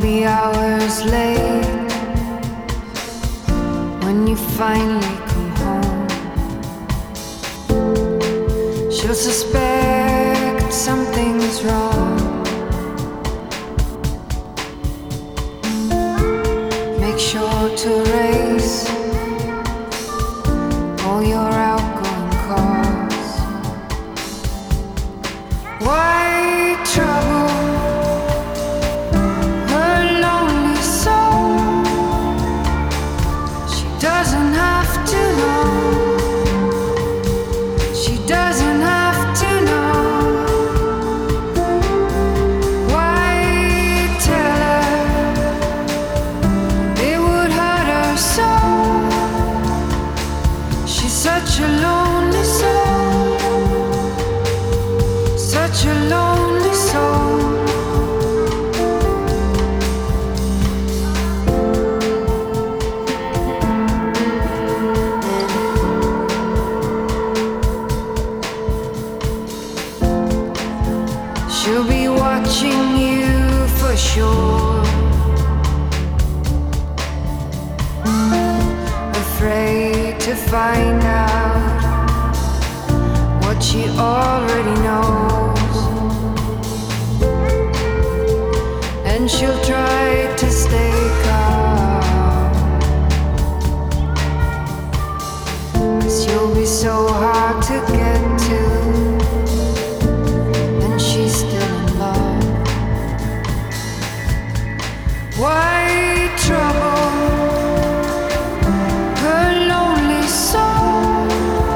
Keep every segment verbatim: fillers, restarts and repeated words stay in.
be hours late when you finally come home. She'll suspect something's wrong. Make sure to erase all your outgoing calls. Why trouble her lonely soul? She doesn't have to know. She doesn't have to know. Why tell her it would hurt her so? She's such a lonely soul, such a lonely soul. She'll be watching you for sure, afraid to find out what she already knows, and she'll try to stay calm, 'cause you'll be so hard to get to, and she's still in love. Why trouble her lonely soul?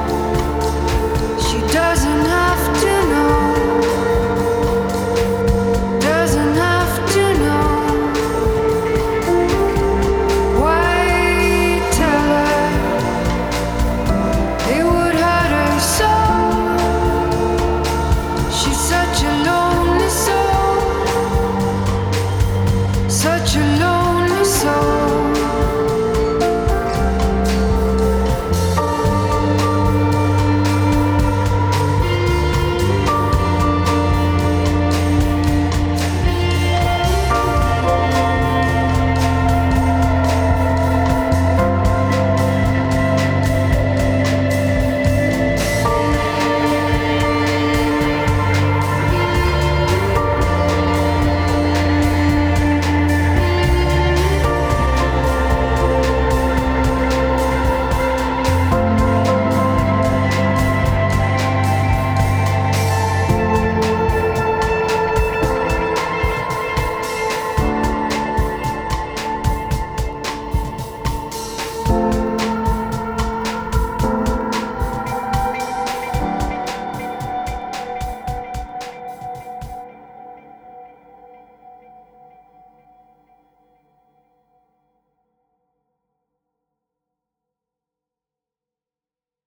She doesn't have to know, doesn't have to know. Why tell her it would hurt her so? She's such a lonely